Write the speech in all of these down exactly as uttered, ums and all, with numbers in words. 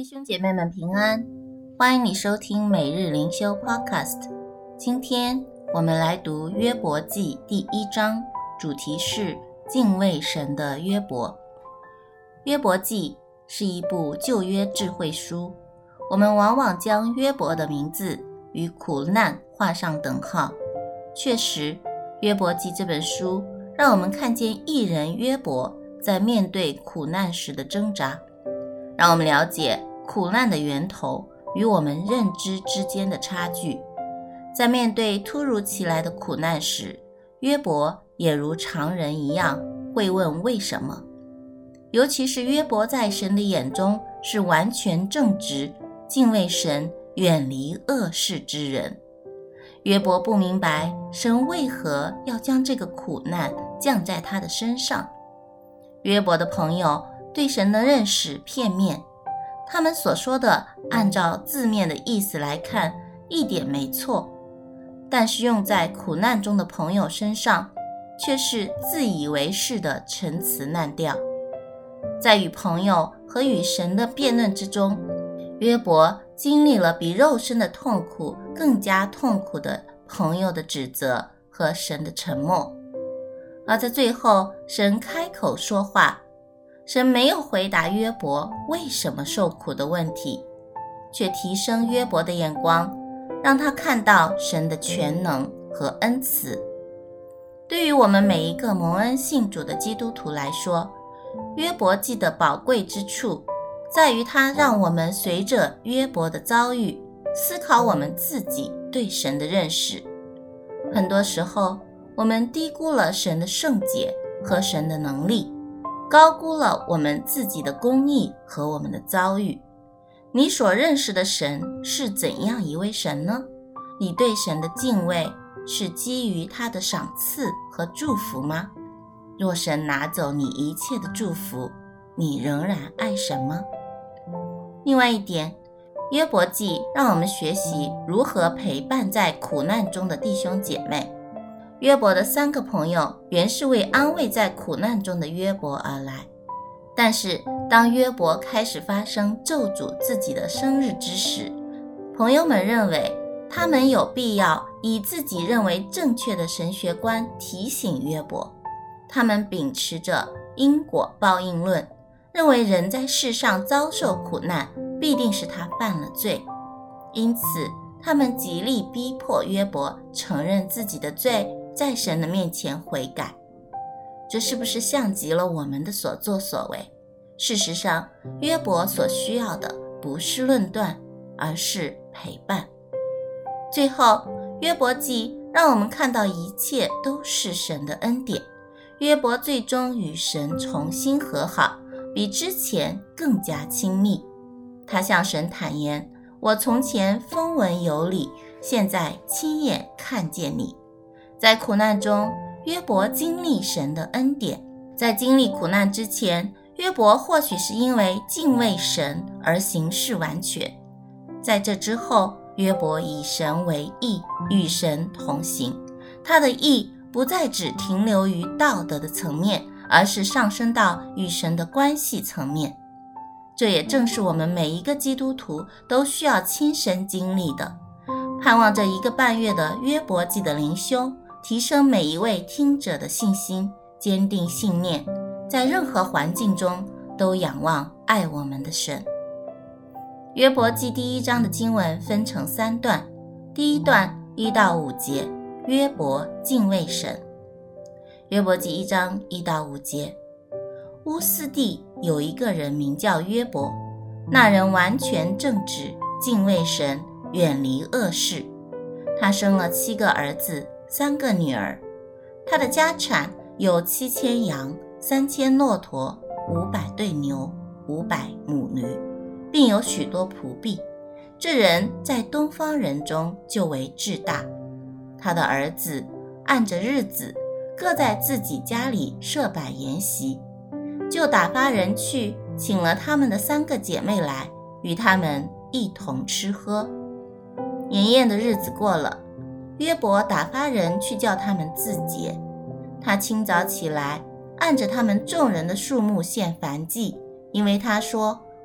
弟兄姐妹们平安，欢迎你收听每日灵修 Podcast。 今天我们来读约伯记第一章，主题是敬畏神的约伯。约伯记是一部旧约智慧书，我们往往将约伯的名字与苦难画上等号。确实，约伯记这本书让我们看见义人约伯在面对苦难时的挣扎，让我们了解苦难的源头与我们认知之间的差距。在面对突如其来的苦难时，约伯也如常人一样会问为什么。尤其是约伯在神的眼中是完全正直、敬畏神、远离恶事之人。约伯不明白神为何要将这个苦难降在他的身上。约伯的朋友对神的认识片面，他们所说的按照字面的意思来看一点没错，但是用在苦难中的朋友身上却是自以为是的陈词滥调。在与朋友和与神的辩论之中，约伯经历了比肉身的痛苦更加痛苦的朋友的指责和神的沉默。而在最后，神开口说话，神没有回答约伯为什么受苦的问题，却提升约伯的眼光，让他看到神的全能和恩慈。对于我们每一个蒙恩信主的基督徒来说，约伯记的宝贵之处在于它让我们随着约伯的遭遇思考我们自己对神的认识。很多时候我们低估了神的圣洁和神的能力，高估了我们自己的公义和我们的遭遇。你所认识的神是怎样一位神呢？你对神的敬畏是基于他的赏赐和祝福吗？若神拿走你一切的祝福，你仍然爱神吗？另外一点，约伯记让我们学习如何陪伴在苦难中的弟兄姐妹。约伯的三个朋友原是为安慰在苦难中的约伯而来，但是当约伯开始发生咒诅自己的生日之时，朋友们认为他们有必要以自己认为正确的神学观提醒约伯。他们秉持着因果报应论，认为人在世上遭受苦难必定是他犯了罪，因此他们极力逼迫约伯承认自己的罪，在神的面前悔改。这是不是像极了我们的所作所为？事实上，约伯所需要的不是论断，而是陪伴。最后，约伯记让我们看到一切都是神的恩典。约伯最终与神重新和好，比之前更加亲密。他向神坦言，我从前风闻有你，现在亲眼看见你。在苦难中，约伯经历神的恩典。在经历苦难之前，约伯或许是因为敬畏神而行事完全。在这之后，约伯以神为义，与神同行。他的义不再只停留于道德的层面，而是上升到与神的关系层面。这也正是我们每一个基督徒都需要亲身经历的。盼望这一个半月的约伯记的灵修，提升每一位听者的信心，坚定信念，在任何环境中都仰望爱我们的神。约伯记第一章的经文分成三段，第一段一到五节，约伯敬畏神。约伯记一章一到五节，乌斯地有一个人名叫约伯，那人完全正直，敬畏神，远离恶事。他生了七个儿子，三个女儿。他的家产有七千羊，三千骆驼，五百对牛，五百母驴，并有许多仆婢。这人在东方人中就为至大。他的儿子按着日子，各在自己家里设摆筵席，就打发人去请了他们的三个姐妹来，与他们一同吃喝。筵宴的日子过了，约伯打发人去叫他们自洁。他清早起来，按着他们众人的数目献燔祭，因为他说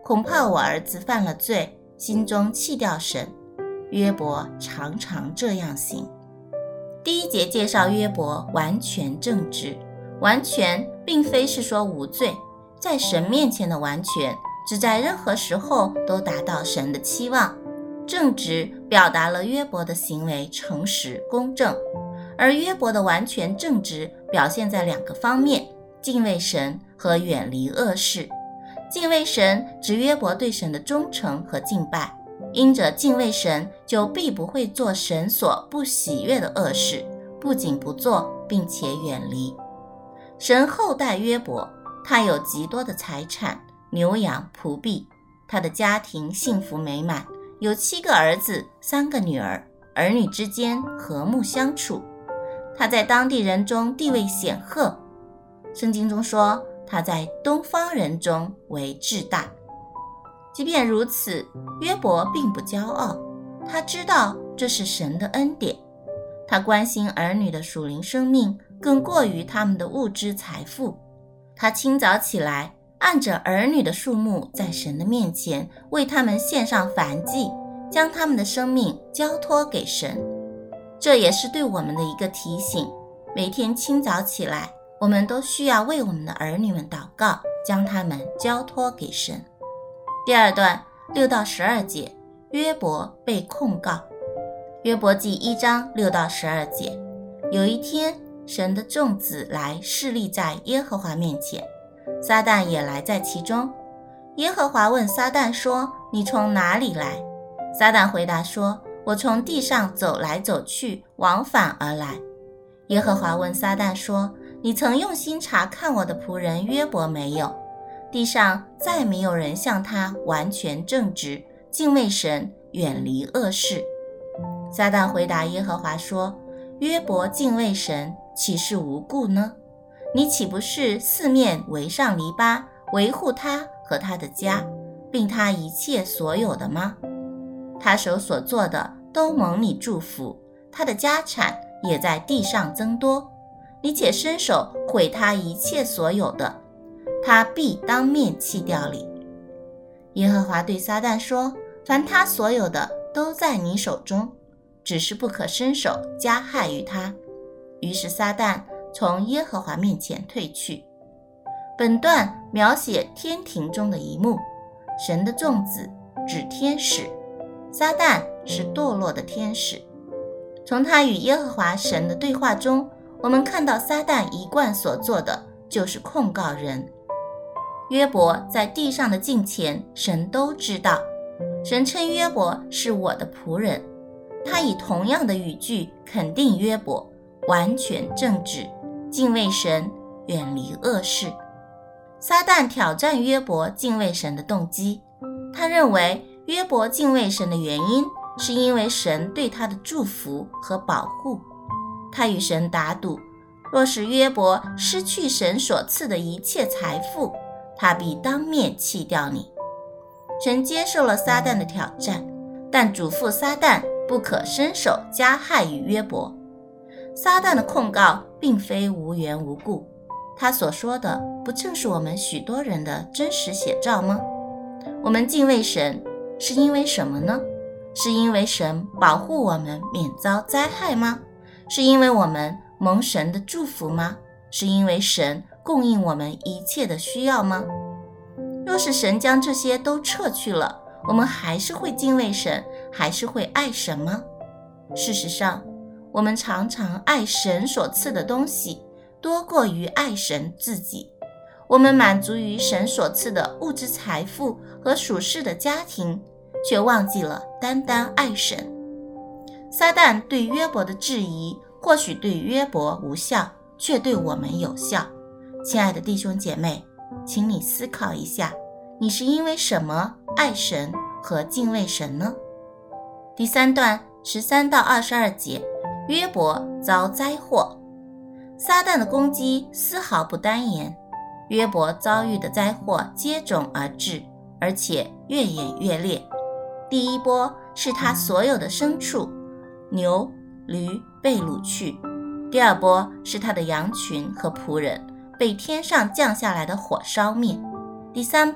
恐怕我儿子犯了罪，心中弃掉神。约伯常常这样行。第一节介绍约伯完全正直，完全并非是说无罪，在神面前的完全只在任何时候都达到神的期望。正直表达了约伯的行为诚实公正，而约伯的完全正直表现在两个方面，敬畏神和远离恶事。敬畏神指约伯对神的忠诚和敬拜，因着敬畏神，就必不会做神所不喜悦的恶事，不仅不做，并且远离。神厚待约伯，他有极多的财产，牛羊仆婢，他的家庭幸福美满，有七个儿子，三个女儿，儿女之间和睦相处。他在当地人中地位显赫，圣经中说他在东方人中为至大。即便如此，约伯并不骄傲，他知道这是神的恩典。他关心儿女的属灵生命更过于他们的物质财富。他清早起来，按着儿女的数目，在神的面前为他们献上燔祭，将他们的生命交托给神。这也是对我们的一个提醒，每天清早起来，我们都需要为我们的儿女们祷告，将他们交托给神。第二段六到十二节，约伯被控告。约伯记一章六到十二节，有一天，神的众子来侍立在耶和华面前，撒旦也来在其中。耶和华问撒旦说：你从哪里来？撒旦回答说：我从地上走来走去，往返而来。耶和华问撒旦说：你曾用心察看我的仆人约伯没有？地上再没有人像他完全正直，敬畏神，远离恶事。撒旦回答耶和华说：约伯敬畏神，岂是无故呢？你岂不是四面围上篱笆，维护他和他的家，并他一切所有的吗？他手所做的都蒙你祝福，他的家产也在地上增多。你且伸手毁他一切所有的，他必当面弃掉你。耶和华对撒旦说：凡他所有的都在你手中，只是不可伸手加害于他。于是撒旦从耶和华面前退去。本段描写天庭中的一幕，神的众子指天使，撒旦是堕落的天使。从他与耶和华神的对话中，我们看到撒旦一贯所做的就是控告人。约伯在地上的敬虔，神都知道。神称约伯是我的仆人，他以同样的语句肯定约伯完全正直，敬畏神，远离恶事。撒旦挑战约伯敬畏神的动机，他认为约伯敬畏神的原因是因为神对他的祝福和保护。他与神打赌，若是约伯失去神所赐的一切财富，他必当面弃掉你。神接受了撒旦的挑战，但嘱咐撒旦不可伸手加害于约伯。撒旦的控告并非无缘无故，他所说的不正是我们许多人的真实写照吗？我们敬畏神是因为什么呢？是因为神保护我们免遭灾害吗？是因为我们蒙神的祝福吗？是因为神供应我们一切的需要吗？若是神将这些都撤去了，我们还是会敬畏神，还是会爱神吗？事实上，我们常常爱神所赐的东西多过于爱神自己。我们满足于神所赐的物质财富和属世的家庭，却忘记了单单爱神。撒旦对约伯的质疑，或许对约伯无效，却对我们有效。亲爱的弟兄姐妹，请你思考一下，你是因为什么爱神和敬畏神呢？第三段十三到二十二节，约伯遭灾祸。撒旦的攻击丝毫不单言，约伯遭遇的灾祸接踵而至，而且越演越烈。第一波是他所有的牲畜，牛、驴被掳去；第二波是他的羊群和仆人被天上降下来的火烧灭；第三波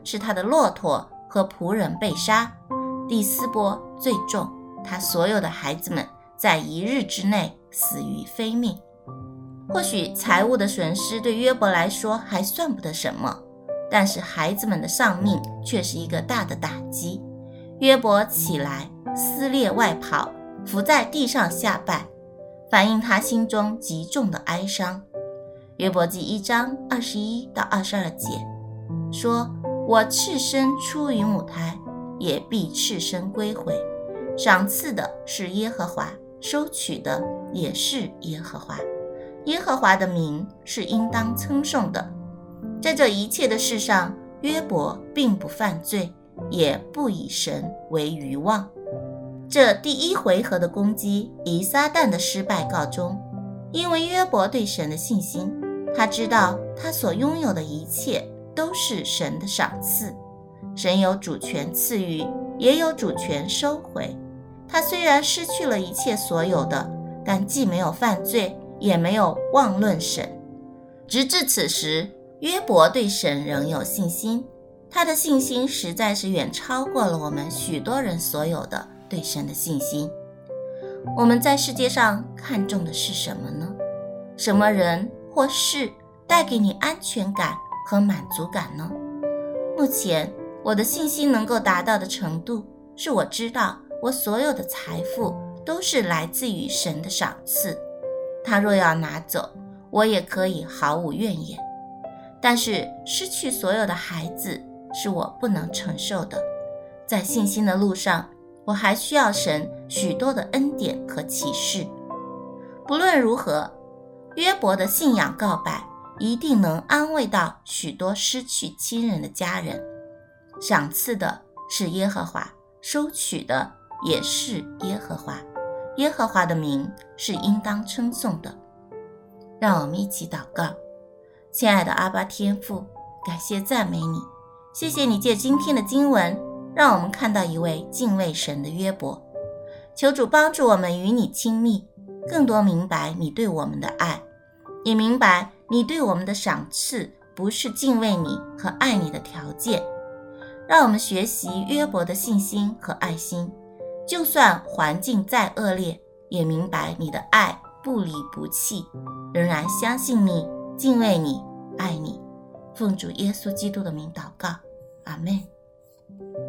是他的骆驼和仆人被杀，第四波最重，他所有的孩子们在一日之内死于非命。或许财物的损失对约伯来说还算不得什么，但是孩子们的丧命却是一个大的打击。约伯起来，撕裂外袍，伏在地上下拜，反映他心中极重的哀伤。约伯记一章二十一到二十二节说，我赤身出于母胎，也必赤身归回，赏赐的是耶和华，收取的也是耶和华，耶和华的名是应当称颂的。在这一切的事上，约伯并不犯罪，也不以神为愚妄。这第一回合的攻击以撒旦的失败告终，因为约伯对神的信心，他知道他所拥有的一切都是神的赏赐，神有主权赐予，也有主权收回。他虽然失去了一切所有的，但既没有犯罪，也没有妄论神。直至此时，约伯对神仍有信心，他的信心实在是远超过了我们许多人所有的对神的信心。我们在世界上看重的是什么呢？什么人或事带给你安全感和满足感呢？目前我的信心能够达到的程度，是我知道我所有的财富都是来自于神的赏赐，他若要拿走，我也可以毫无怨言。但是失去所有的孩子是我不能承受的。在信心的路上，我还需要神许多的恩典和启示。不论如何，约伯的信仰告白一定能安慰到许多失去亲人的家人。赏赐的是耶和华，收取的也是耶和华，耶和华的名是应当称颂的。让我们一起祷告。亲爱的阿爸天父，感谢赞美你，谢谢你借今天的经文，让我们看到一位敬畏神的约伯。求主帮助我们与你亲密，更多明白你对我们的爱，也明白你对我们的赏赐不是敬畏你和爱你的条件。让我们学习约伯的信心和爱心，就算环境再恶劣，也明白你的爱不离不弃，仍然相信你，敬畏你，爱你。奉主耶稣基督的名祷告，阿们。